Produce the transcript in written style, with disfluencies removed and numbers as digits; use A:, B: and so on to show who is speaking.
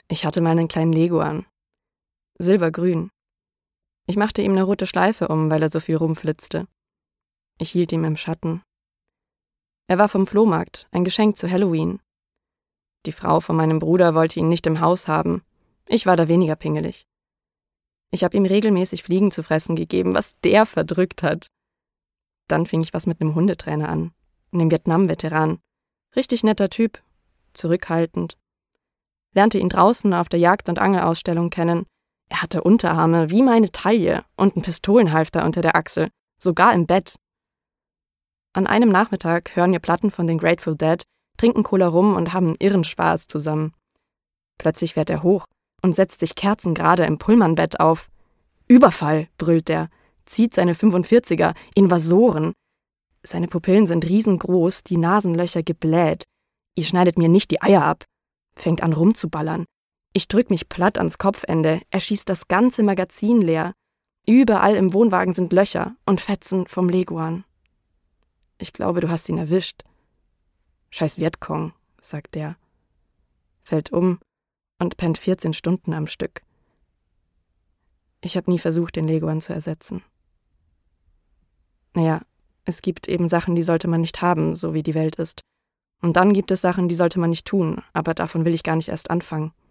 A: Ich hatte mal einen kleinen Leguan. Silbergrün. Ich machte ihm eine rote Schleife um, weil er so viel rumflitzte. Ich hielt ihm im Schatten. Er war vom Flohmarkt, ein Geschenk zu Halloween. Die Frau von meinem Bruder wollte ihn nicht im Haus haben. Ich war da weniger pingelig. Ich habe ihm regelmäßig Fliegen zu fressen gegeben, was der verdrückt hat. Dann fing ich was mit einem Hundetrainer an, einem Vietnam-Veteran. Richtig netter Typ, zurückhaltend. Lernte ihn draußen auf der Jagd- und Angelausstellung kennen. Er hatte Unterarme wie meine Taille und einen Pistolenhalfter unter der Achsel, sogar im Bett. An einem Nachmittag hören wir Platten von den Grateful Dead, trinken Cola rum und haben einen irren Spaß zusammen. Plötzlich fährt er hoch und setzt sich kerzengerade im Pullmanbett auf. »Überfall«, brüllt er, zieht seine 45er, Invasoren. Seine Pupillen sind riesengroß, die Nasenlöcher gebläht. Ihr schneidet mir nicht die Eier ab. Fängt an rumzuballern. Ich drück mich platt ans Kopfende, er schießt das ganze Magazin leer. Überall im Wohnwagen sind Löcher und Fetzen vom Leguan. Ich glaube, du hast ihn erwischt. Scheiß Vietcong, sagt er. Fällt um und pennt 14 Stunden am Stück. Ich habe nie versucht, den Leguan zu ersetzen. Naja, es gibt eben Sachen, die sollte man nicht haben, so wie die Welt ist. Und dann gibt es Sachen, die sollte man nicht tun, aber davon will ich gar nicht erst anfangen.